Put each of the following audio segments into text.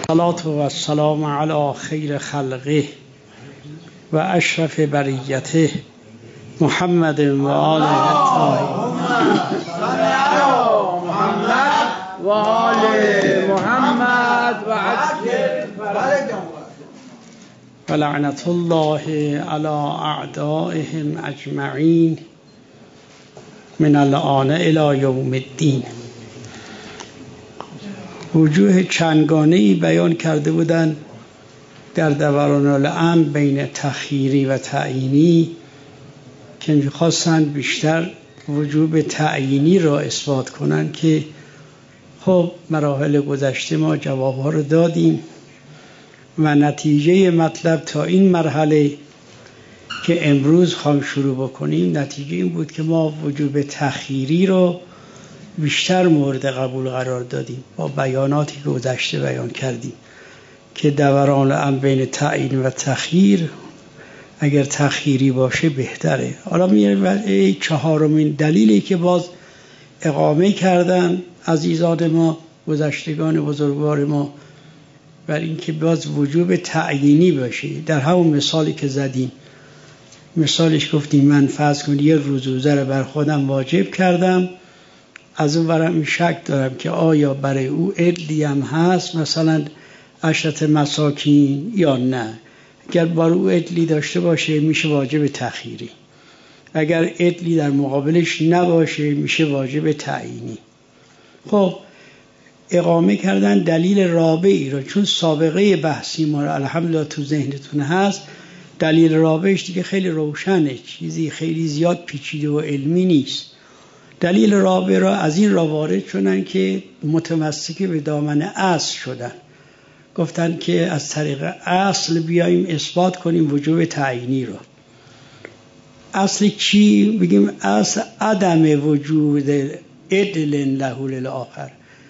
الصلاة و السلام علی خیر خلقه و اشرف بریته محمد و آله الطاهرین. محمد و آل محمد و عجل و لعنت الله علی اعدائهم اجمعین من الآن الی یوم الدین. وجوه چندگانه‌ای بیان کرده بودند در دوران الامر بین تخییری و تعیینی که می‌خواستند بیشتر وجوب تعیینی را اثبات کنند که خب مراحل گذشته ما جوابها رو دادیم و نتیجه مطلب تا این مرحله که امروز خواهیم شروع بکنیم نتیجه این بود که ما وجوب تخییری رو بیشتر مورد قبول قرار دادیم با بیاناتی که گذشته بیان کردیم که دوران الامر بین تعیین و تخییر اگر تخییری باشه بهتره. حالا میریم چهارمین دلیلی که باز اقامه کردن عزیزان ما گذشتگان بزرگوار ما بر این که باز وجوب تعیینی باشه. در همون مثالی که زدیم مثالش گفتیم من فرض کنید یک روز روزه رو بر خودم واجب کردم، از اون برم شک دارم که آیا برای او عدلی هم هست مثلا 10 مساکین یا نه. اگر برای او عدلی داشته باشه میشه واجب تخییری، اگر عدلی در مقابلش نباشه میشه واجب تعیینی. خب اقامه کردن دلیل رابعی رو چون سابقه بحثی ما رو الحمدلله تو ذهنتون هست. دلیل رابعش دیگه خیلی روشنه، چیزی خیلی زیاد پیچیده و علمی نیست. دلیل رابع را از این را وارد شدن که متمسک به دامن اصل شدن، گفتن که از طریق اصل بیاییم اثبات کنیم وجوب تعیینی را. اصل چی؟ بگیم اصل عدم وجود عدل له للآخر.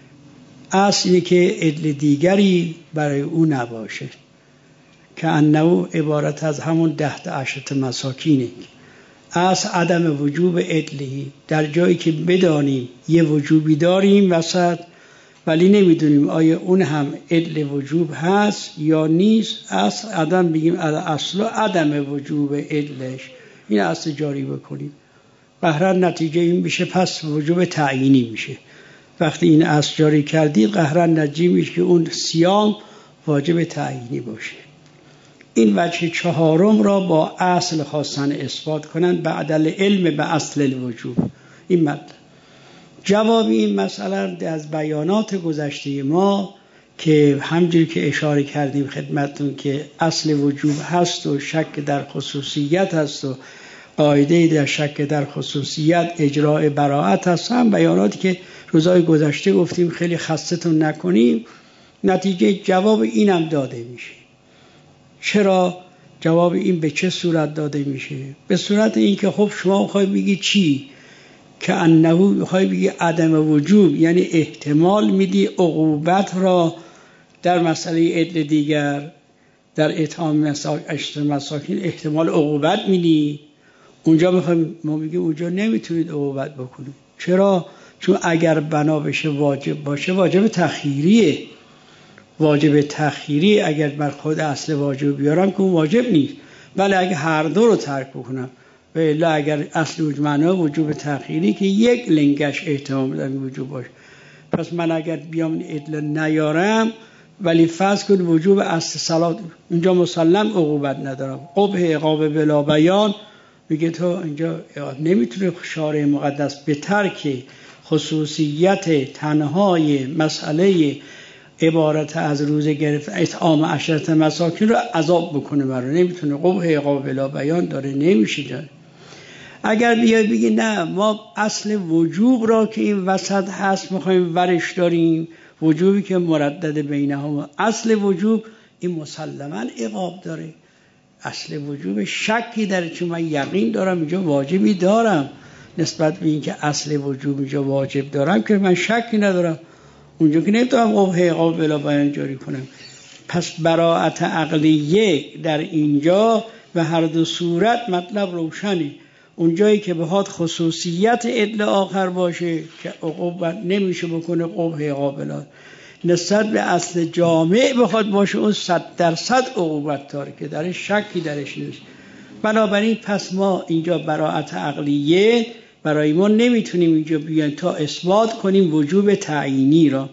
اصل اینه که عدل دیگری برای او نباشه که انه عبارت از همون 10 مساکینه. اصل عدم وجوب عدلی، در جایی که بدانیم یه وجوبی داریم وسط ولی نمیدونیم آیا اون هم عدل وجوب هست یا نیست. اصل عدم بگیم اصل عدم وجوب عدلش، این اصل جاری بکنیم. قهرن نتیجه این میشه پس وجوب تعیینی میشه. وقتی این اصل جاری کردید قهرن نتیجه میشه که اون صیام واجب تعیینی باشه. این وجه چهارم را با اصل خواستن اثبات کنند بعد العلم به اصل الوجوب. این مطلب جواب این مسئله از بیانات گذشته ما که همجوری که اشاره کردیم خدمتتون که اصل وجوب هست و شک در خصوصیت هست و قاعده در شک در خصوصیت اجراء براءت هست، هم بیاناتی که روزهای گذشته گفتیم خیلی خستتون نکنیم. نتیجه جواب اینم داده میشه. چرا؟ جواب این به چه صورت داده میشه؟ به صورت این که خب شما میخوای بگی چی؟ که انه میخوای بگی عدم وجوب، یعنی احتمال میدی عقوبت را در مسئله عدل دیگر، در اطعام 10 مساکین احتمال عقوبت میدی. اونجا میخوایم ما بگیم اونجا نمیتونید عقوبت بکنید. چرا؟ چون اگر بنا بشه واجب باشه واجب تخییریه. واجب تخییری اگر بر خود اصل واجب بیارم که اون واجب نیست، ولی اگر هر دو رو ترک بکنم و الا اگر اصل معنای وجوب تخییری که یک لنگش احتمال بدم وجوب باشه، پس من اگر بیام عدل نیارم ولی فرض کنم وجوب اصل صلات اینجا مسلم عقوبت ندارم، قبح عقاب بلا بیان میگه تو اینجا نمیتونه شارع مقدس به ترک خصوصیت تنهای مسئله عبارت از روزه گرفت اطعام 10 مساکین رو عذاب بکنه، برای نمیتونه قبح عقاب بلا بیان داره نمیشه جان. اگر بیای بگی نه ما اصل وجوب را که این وسط هست میخوایم ورش داریم، وجوبی که مردد بینهما اصل وجوب، این مسلما عقاب داره. اصل وجوب شکی داره، چون من یقین دارم اینجا واجبی دارم نسبت به این که اصل وجوب اینجا واجب دارم که من شکی ندارم، اونجا که نمیتونم قبح عقاب بلا بیان جاری کنم. پس براءت عقلیه در اینجا و هر دو صورت مطلب روشنه. اونجایی که بهاد خصوصیت عدل آخر باشه که عقوبت نمیشه بکنه قبح عقاب بلا، نسبت به اصل جامع بخواد باشه اون 100% عقوبت داره که در شکی درش نیست. بنابراین پس ما اینجا براءت عقلیه برای ما نمیتونیم اینجا بیان تا اثبات کنیم وجوب تعیینی را.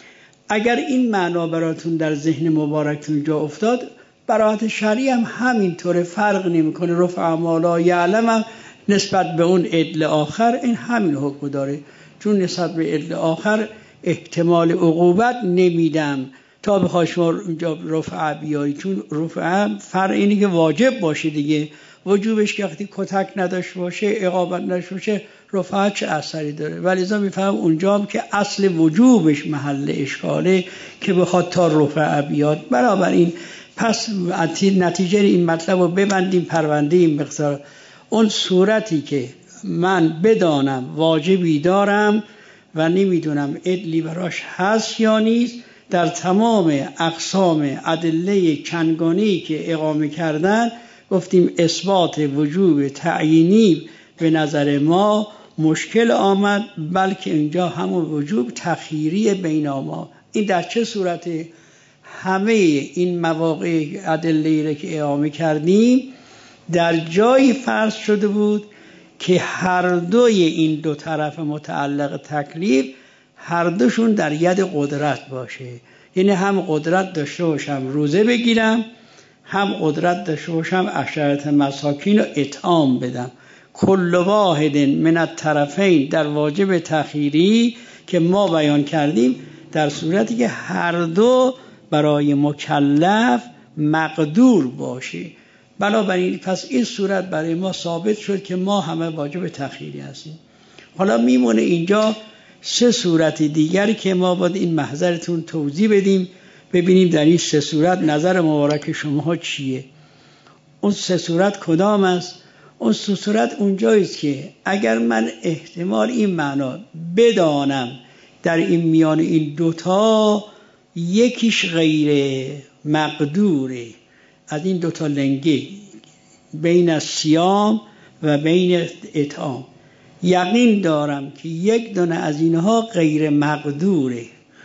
اگر این معنا براتون در ذهن مبارکتون جا افتاد، براءت شرعی هم همینطوره، فرق نمیکنه. رفع ما لا یعلم نسبت به اون عدل آخر این همین حکم داره، چون نسبت به عدل آخر احتمال عقوبت نمیدم تا بخوای شما اینجا رفع بیاری، چون رفع فرق اینه که واجب باشه دیگه. وجوبش که وقتی کتک نداشت باشه، اقامت نداشت باشه، رفع چه اثری داره؟ ولیذا میفهم اونجا هم که اصل وجوبش محل اشکاله که بخواد تا رفع بیاد. بنابراین پس نتیجه این مطلب رو ببندیم پرونده این مقدار. اون صورتی که من بدانم واجبی دارم و نمیدونم عدلی براش هست یا نیست، در تمام اقسام ادله چندگانه‌ای که اقامه کردن گفتیم اثبات وجوب تعیینی به نظر ما مشکل آمد، بلکه اینجا همون وجوب تخییری بینما. این در چه صورته؟ همه این مواقع ادله‌ای را که اقامه کردیم در جایی فرض شده بود که هر دوی این دو طرف متعلق تکلیف هر دوشون در ید قدرت باشه. یعنی هم قدرت داشته باشم روزه بگیرم، هم قدرت داشته باشم عشرة مساکین رو اطعام بدم. کل واحد من الطرفین در واجب تخییری که ما بیان کردیم در صورتی که هر دو برای مکلف مقدور باشه. بنابراین پس این صورت برای ما ثابت شد که ما همه واجب تخییری هستیم. حالا میمونه اینجا سه صورت دیگری که ما باید این محضرتون توضیح بدیم، ببینیم در این سه صورت نظر مبارک شما چیه. اون سه صورت کدام است؟ اون سه صورت اونجاییست که اگر من احتمال این معنا بدانم در این میان این دوتا یکیش غیر مقدوره، از این دوتا لنگه بین صیام و بین اطعام یقین دارم که یک دونه از اینها غیر مقدوره،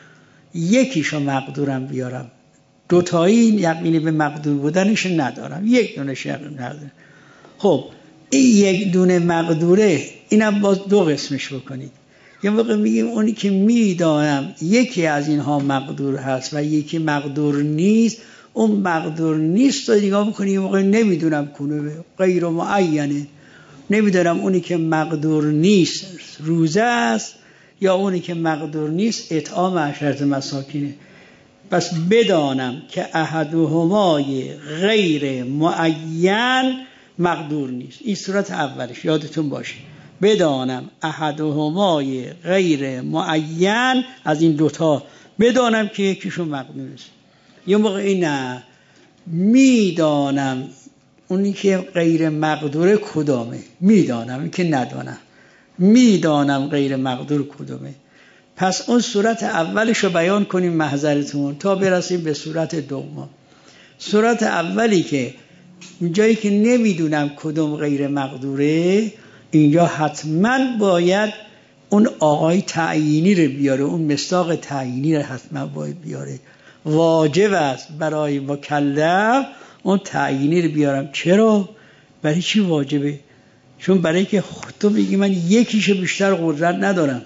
یکیشو مقدورم بیارم، دوتایی یقینی به مقدور بودنش ندارم، یک دونش یقین ندارم. خب این یک دونه مقدوره اینم باز دو قسمش بکنید. یه موقع میگیم اونی که میدانم یکی از اینها مقدور هست و یکی مقدور نیست، اون مقدور نیست رو نگاه میکنی یه موقع نمیدونم کنه غیر معینه، نمیدونم اونی که مقدور نیست روزه است یا اونی که مقدور نیست اطعام عشرة مساکینه. پس بدانم که احدهمای غیر معین مقدور نیست. این صورت اولش یادتون باشه، بدانم احدهمای غیر معین، از این دوتا بدانم که یکیشون مقدور نیست. یه موقع نه میدانم اونی که غیر مقدور کدامه، میدانم این که ندانم، میدانم غیر مقدور کدامه. پس اون صورت اولش رو بیان کنیم محضرتون تا برسیم به صورت دوم. صورت اولی که جایی که نمیدونم کدوم غیر مقدوره، اینجا حتما باید اون آقای تعیینی رو بیاره، اون مصداق تعیینی رو حتما باید بیاره. واجب است برای مکلف اون تعیینی رو بیارم. چرا؟ برای چی واجبه؟ چون برای که تو میگی من یکیشو بیشتر قدرت ندارم.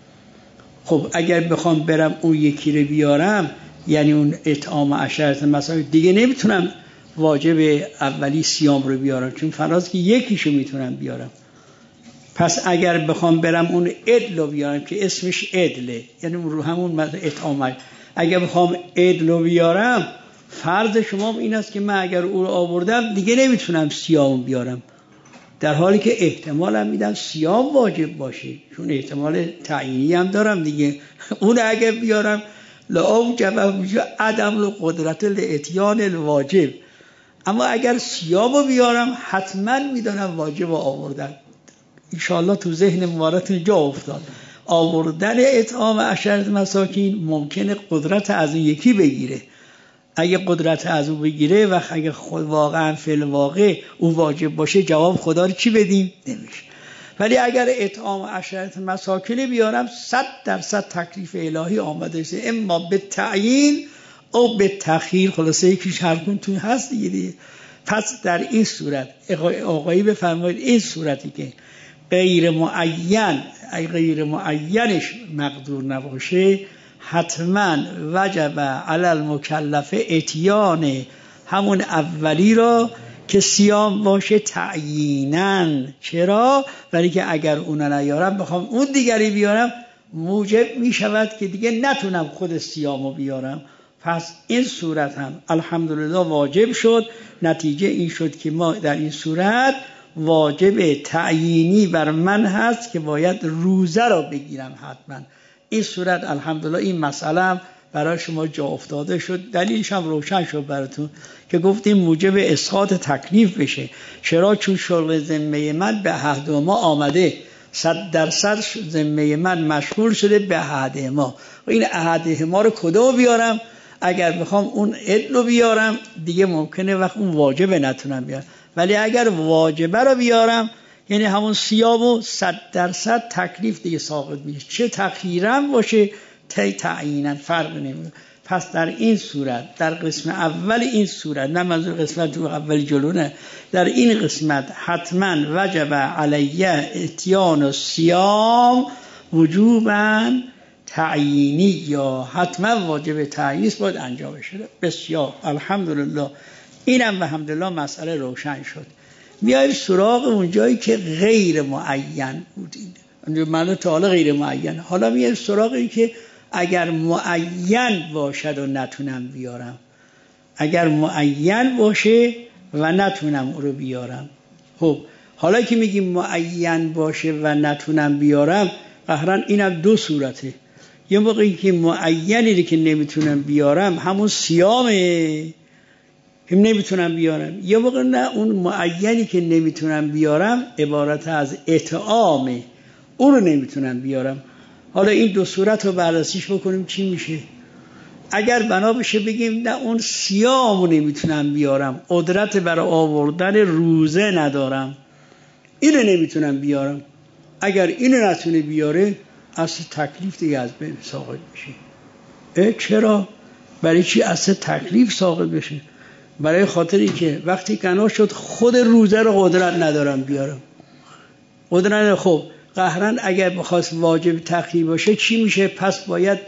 خب اگر بخوام برم اون یکی رو بیارم، یعنی اون اطعام عشرة مساکین، دیگه نمیتونم واجب اولی صیام رو بیارم، چون فراز که یکیشو میتونم بیارم. پس اگر بخوام برم اون عدل رو بیارم که اسمش عدله، یعنی رو همون اطعام، اگر بخوام عدل رو بیارم فرض شما این است که من اگر او رو آوردم دیگه نمیتونم صیام بیارم، در حالی که احتمالم میدم صیام واجب باشه، چون احتمال تعیینی هم دارم دیگه. اون اگر بیارم لاوجب عدم القدرت لاتیان الواجب، اما اگر صیام رو بیارم حتما میدانم واجب آوردن. انشاءالله تو ذهن مبارکتون جا افتاد. آوردن اطعام عشرة مساکین ممکنه قدرت از اون یکی بگیره. اگه قدرت از اون بگیره و اگه واقعا فی الواقع او واجب باشه، جواب خدا رو چی بدیم؟ نمیشه. ولی اگر اطعام 10 مساکین بیارم 100% تکلیف الهی آمده است، اما به تعیین او به تخییر. خلاصه یکیش هر کدوم تو هست دیگه. پس در این صورت آقایی بفرمایید این صورتی که غیر معینش مقدور نباشه، حتما وجب علی المکلف اتیان همون اولی را که صیام باشه تعییناً. چرا؟ ولی که اگر اون نیارم بخوام اون دیگری بیارم موجب می شود که دیگه نتونم خود صیامو بیارم. پس این صورت هم الحمدلله واجب شد. نتیجه این شد که ما در این صورت واجب تعیینی بر من هست که باید روزه را بگیرم حتما. این صورت الحمدلله این مسئله هم برای شما جا افتاده شد، دلیلش هم روشن شد براتون که گفتیم موجب اسقاط تکلیف بشه. چرا؟ چون شغل ذمه من به عهد ما آمده، 100% ذمه من مشغول شده به عهد ما. و این عهد ما رو کدوم بیارم؟ اگر بخوام اون عدل بیارم دیگه ممکنه وقت اون واجبه نتونم بیارم، ولی اگر واجبه رو بیارم یعنی همون صیامو 100% تکلیف دیگه ساقط میشه، چه تخییرم باشه تعییناً فرق نمیکنه. پس در این صورت، در قسم اول این صورت، نه منظور قسمت اول جلو نه، در این قسمت حتما وجب علیه اتیان و صیام وجوباً تعیینی، یا حتما واجب تعیینی باید انجام بشه. بسیار الحمدلله، اینم الحمدلله مسئله روشن شد. میایم سراغ اون جایی که غیر معین بودین، من تا حالا غیر معین، حالا میایم سراغ این که اگر معین باشد و نتونم بیارم. اگر معین باشه و نتونم او رو بیارم، خب حالا که میگیم معین باشه و نتونم بیارم، قهرن اینم دو صورته. یه موقعی که معینی که نمیتونم بیارم همون صیامه هم نمیتونم بیارم، یه موقع نه اون معینی که نمیتونم بیارم عبارت از اطعامه، اون رو نمیتونم بیارم. حالا این دو صورت رو بررسیش بکنیم چی میشه. اگر بنا بشه بگیم نه اون صیام رو نمیتونم بیارم، قدرت برای آوردن روزه ندارم، اینو نمیتونم بیارم، اگر اینو نتونه بیاره اصل تکلیف دیگه از بین ساقط میشه. چرا؟ برای چی اصل تکلیف ساقط بشه؟ برای خاطری که وقتی کنا شد خود روزه رو قدرت ندارم بیارم، قدرت. خب قهرن اگر بخواست واجب تخییر باشه چی میشه؟ پس باید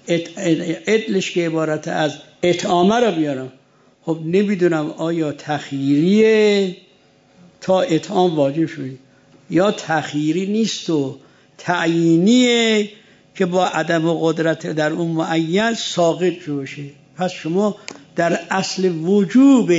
عدلش که عبارت از اطعامه رو بیارم. خب نمیدونم آیا تخییریه تا اطعام واجب شده یا تخییری نیست و تعیینیه که با عدم قدرت در اون معین ساقط باشه. پس شما در اصل وجوب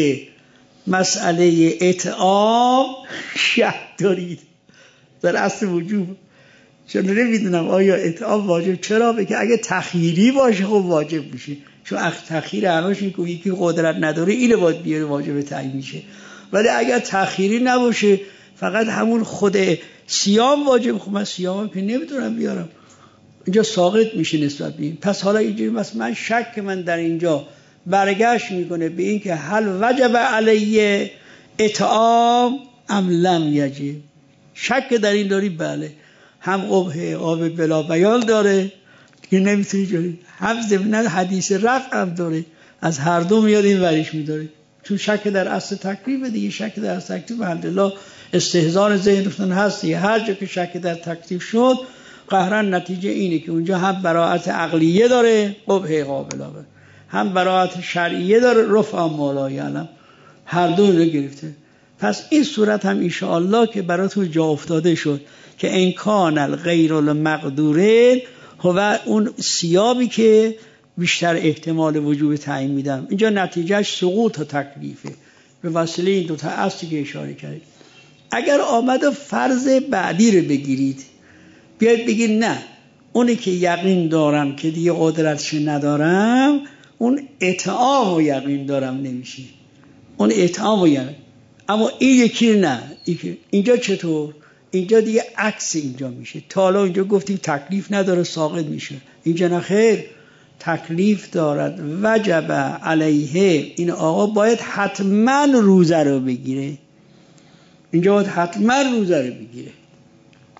مسئله اطعام شک دارید، در اصل وجوب. چون نمیدونم آیا اطعام واجب، چرا؟ بگه اگه تخییری باشه خب واجب میشه، چون تخییر هنوش این که یکی قدرت نداره اینو باید بیاره واجب تعیین میشه. ولی اگر تخییری نباشه فقط همون خود صیام واجب، خب من صیام که نمیتونم بیارم، اینجا ساقط میشه نسبت به این. پس حالا اینجوری من شک من در اینجا برگشت میکنه به این که هل وجب علیه اطعام ام لم یجب. شک در این داری؟ بله، هم قبح آب بلا بیان داره که نمیتونی جوری، هم ضمن حدیث رفع هم داره، از هر دو میاد این وریش میداره. چون شک در اصل تکلیف دیگه، شک در اصل تکلیف الحمدلله استحضار ذهنتون هست. هر جا که شک در تکلیف شد قهرن نتیجه اینه که اونجا هم براءت عقلیه داره قبح قابل، هم براءت شرعیه داره رفع مولا یعلم، هر دو رو گرفته. پس این صورت هم انشاءالله که براتون جا افتاده شد که امکان الغیر المقدورین هو اون سیابی که بیشتر احتمال وجوب تعیین میدم. اینجا نتیجهش سقوط و تکلیفه به وسیله این دوتا اصلی که اشاره کردید. اگر آمد فرض بعدی رو بگیرید، بیاید بگید نه اونی که یقین دارم که دیگه قدرتش ندارم، اون اطعام و یقین دارم نمیشه، اون اطعام و یقین. اما این یکی نه. اینجا چطور؟ اینجا دیگه عکس اینجا میشه. تا حالا اینجا گفتیم تکلیف نداره ساقط میشه، اینجا نه خیر، تکلیف دارد. وجب علیه، این آقا باید حتما روزه رو بگیره، اینجا باید حتما روزه رو بگیره.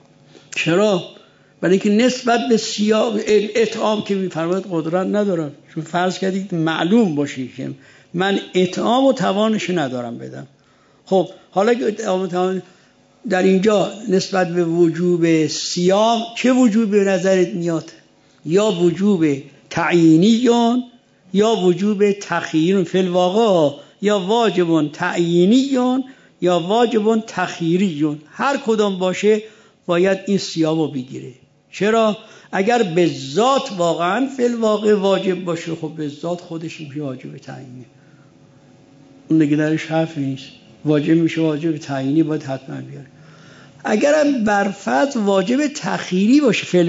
چرا؟ برای اینکه نسبت به سیاه اطعام که می‌فرماید قدرت ندارم، چون فرض کردید معلوم باشه که من اطعام و توانش ندارم بدم. خب حالا که اطعام و توان در اینجا نسبت به وجوب صیام چه وجوب به نظرت میاد؟ یا وجوب تعیینیون یا وجوب تخییرون؟ فی الواقع یا واجبون تعیینیون یا واجبون تخییریون، هر کدام باشه باید این صیامو بگیره. چرا؟ اگر به ذات واقعا فی الواقع واجب باشه، خب به ذات خودش واجب تعیینی، اون دیگه درش حرف نیست. واجب میشه واجب تعیینی باید حتما بیاره. اگرم بر فرض واجب تخییری باشه فی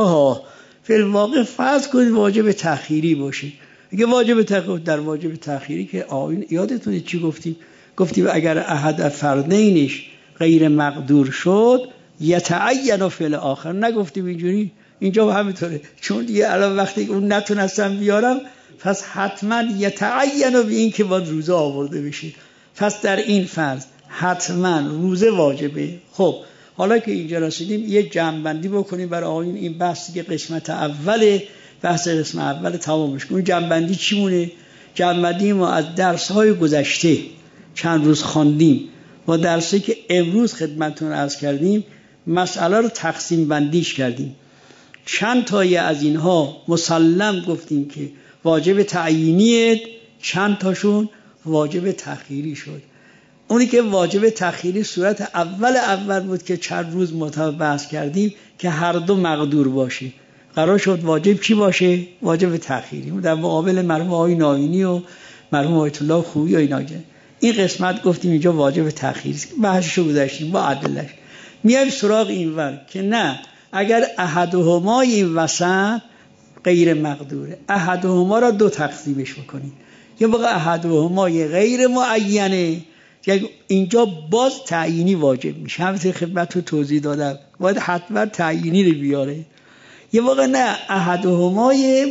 الواقع فرض کنید واجب تخییری باشه. اگه واجب تخییری، در واجب تخییری که آیین یادتونه چی گفتیم اگر احد فردینش غیر مقدور شد یتعین فی الاخر، نگفتیم اینجوری؟ اینجا همینطوره، چون دیگه الان وقتی اون نتونستم بیارم پس حتما یتعین به این که باید روزه آورده بشه، پس در این فرض حتما روزه واجبه. خب حالا که اینجا رسیدیم یه جمع‌بندی بکنیم برای آیین این بحثی که قسمت اول بحث قسمت اول تمامش کنیم. جمع‌بندی چی مونه؟ جمع‌بندی ما از درس‌های گذشته چند روز خواندیم و درسی که امروز خدمتتون عرض کردیم مسئله رو تقسیم بندیش کردیم. چند تایی از اینها مسلم گفتیم که واجب تعیینیه، چند تاشون واجب تخییری شد. اونی که واجب تخییری صورت اول بود که چند روز بحث کردیم که هر دو مقدور باشه، قرار شد واجب چی باشه؟ واجب تخییری. در مقابل مرحوم آقای ناینی و مرحوم آیت الله خویی و اینا این قسمت گفتیم اینجا واجب تخییری، بحثشو گذاشتیم با عدلش. میایم سراغ اینور که نه، اگر احدهما این وسط غیر مقدوره، احدهما را دو تقسیمش بکنیم. یه موقع احدهما غیر معینه، اینجا باز تعیینی واجب میشه، همونطور خدمت رو توضیح دادم باید حتما تعیینی رو بیاره. یه موقع نه، احدهما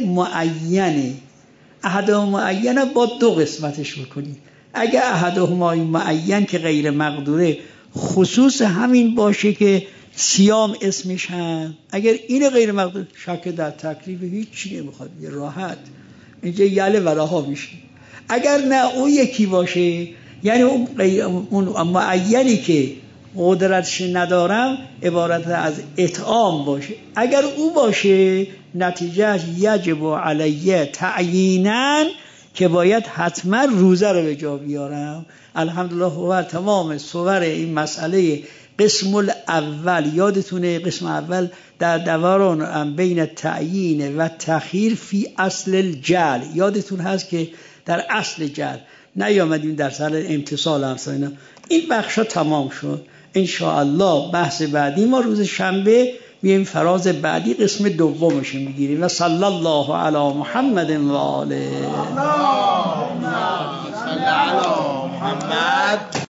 معینه، احدهما معینه با دو قسمتش بکنیم. اگه احدهما معین که غیر مقدوره خصوص همین باشه که صیام اسمش هم، اگر این غیر مقدور شک در تکلیف هیچی نمیخواد، راحت اینجا یله وراها میشه. اگر نه اون یکی باشه، یعنی اون معینی که قدرتش ندارم عبارت از اطعام باشه، اگر او باشه نتیجه یجب علیه تعییناً که باید حتما روزه رو به جا بیارم. الحمدلله هو تمام صور این مسئله قسم الاول یادتونه، قسم اول در دوران بین تعیین و تخییر فی اصل الجعل، یادتون هست که در اصل جعل نیامدیم در سر امتصال همساینا. این بخشا تمام شد. انشاءالله بحث بعدی ما روز شنبه میایم فراز بعدی قسم دومش میگیریم. و صلی الله علی محمد و آله. اللهم صل علی محمد.